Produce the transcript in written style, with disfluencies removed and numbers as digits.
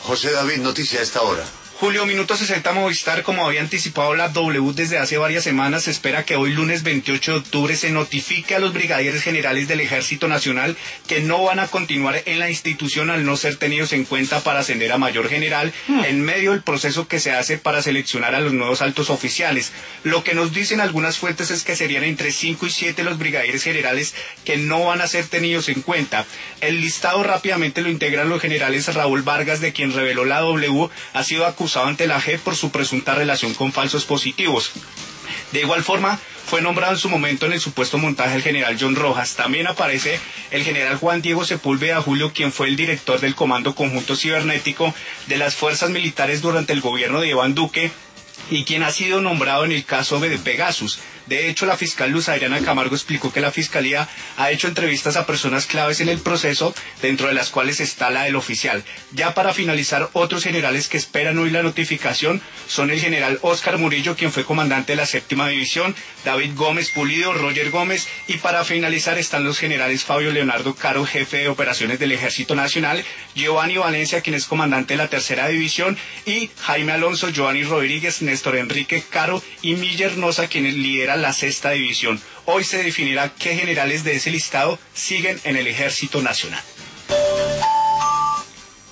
José David, noticia a esta hora. Julio, minuto 60 Movistar, como había anticipado la W desde hace varias semanas, se espera que hoy lunes 28 de octubre se notifique a los brigadieres generales del Ejército Nacional que no van a continuar en la institución al no ser tenidos en cuenta para ascender a mayor general en medio del proceso que se hace para seleccionar a los nuevos altos oficiales. Lo que nos dicen algunas fuentes es que serían entre 5 y 7 los brigadieres generales que no van a ser tenidos en cuenta. El listado rápidamente lo integran los generales Raúl Vargas, de quien reveló la W, ha sido acusado ante la JEP por su presunta relación con falsos positivos. De igual forma, fue nombrado en su momento en el supuesto montaje el general John Rojas. También aparece el general Juan Diego Sepúlveda, Julio, quien fue el director del Comando Conjunto Cibernético de las Fuerzas Militares durante el gobierno de Iván Duque y quien ha sido nombrado en el caso de Pegasus. De hecho, la fiscal Luz Adriana Camargo explicó que la Fiscalía ha hecho entrevistas a personas claves en el proceso, dentro de las cuales está la del oficial. Ya para finalizar, otros generales que esperan hoy la notificación son el general Óscar Murillo, quien fue comandante de la 7ª División, David Gómez Pulido, Roger Gómez, y para finalizar están los generales Fabio Leonardo Caro, jefe de operaciones del Ejército Nacional, Giovanni Valencia, quien es comandante de la 3ª División, y Jaime Alonso, Giovanni Rodríguez, Néstor Enrique Caro y Miller Noza, quien lidera la 6ª División. Hoy se definirá qué generales de ese listado siguen en el Ejército Nacional.